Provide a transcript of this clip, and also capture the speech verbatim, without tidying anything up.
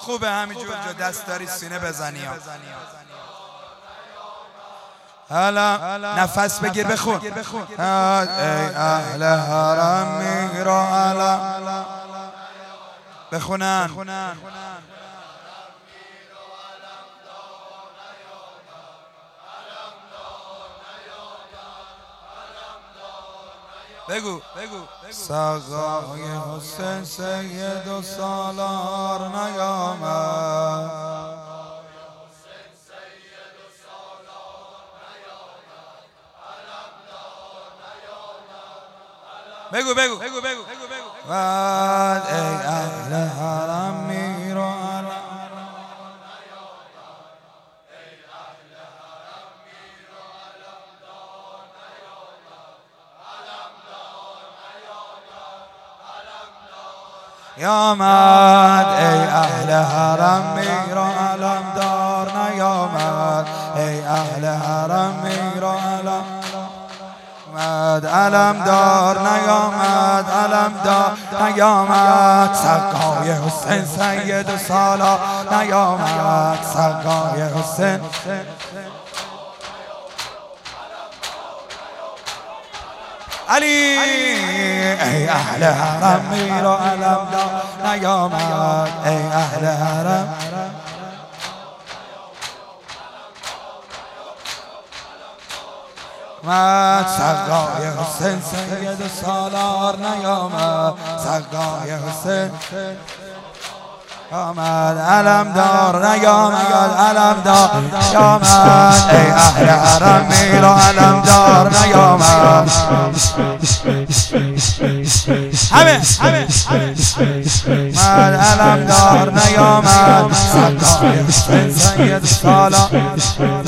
خوبه همینجور جا دست داری سینه بزنی ها. حالا نفس بگیر بخون. ای اهل حرم میرا علم بخونن. بگو بگو سقای حسین سید و سالار نیامد. بگو بگو بگو بگو بگو بعد ای اهل حرم میرو علم نیامد. ای اهل حرم میرو علم دار نیامد. ای اهل حرم میرو علم علم دار نیامد. علم دار نیامد. سقای حسین سید و سالار نیامد. سقای حسین علی. ای اهل حرم میرو علم دار نیامد. ای اهل حرم مد. سقای حسین سید و سالار نیامد. سقای حسین آمد. علم دار نیامد. علم دار نیامد. ای اهل حرم میرو علم دار نیامد. همه همه مد. علم دار نیامد. سقای حسین سید و سالار